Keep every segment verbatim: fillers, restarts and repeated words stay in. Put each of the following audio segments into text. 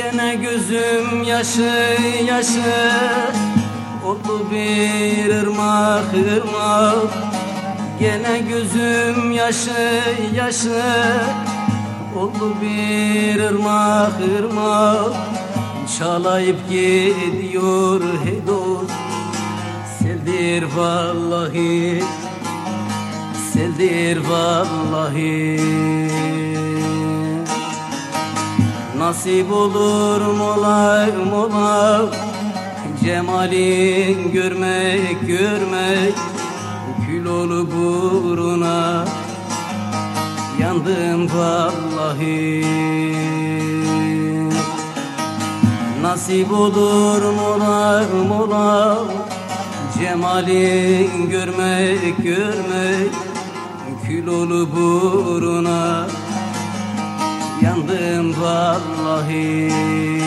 Gene gözüm yaşı yaşı oldu bir ırmak ırmak. Gene gözüm yaşı yaşı oldu bir ırmak ırmak. Çalayıp gidiyor hey dost, seldir vallahi, seldir vallahi. Nasip olur mola mola, cemalin görmek görmek. Kül olup uğruna yandım vallahi. Nasip olur mola mola, cemalin görmek görmek. Kül olup uğruna yandım vallahi.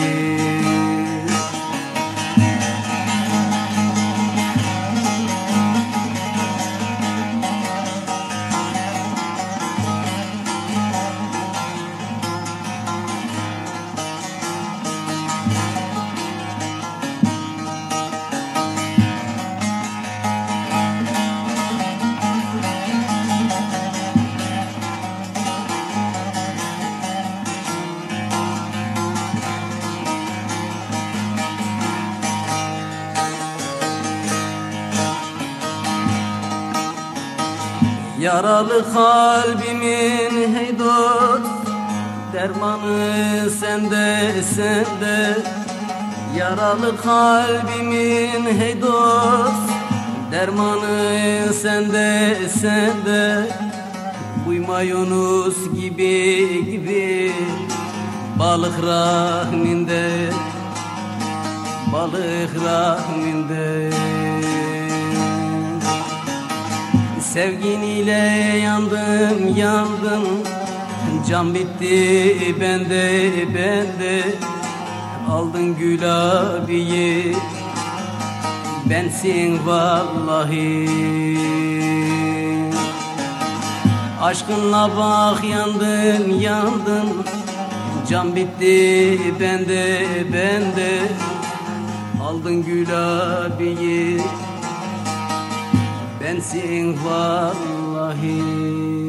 Yaralı kalbimin hey dost, dermanı sende sende. Yaralı kalbimin hey dost, dermanı sende sende. Uyma Yunus gibi gibi, balık rahminde, balık rahminde. Sevgin ile yandım yandım, can bitti bende bende. Aldın gül abiyi, bensin vallahi. Aşkınla bak yandım yandım, can bitti bende bende. Aldın gül abiyi, bensin vallahi.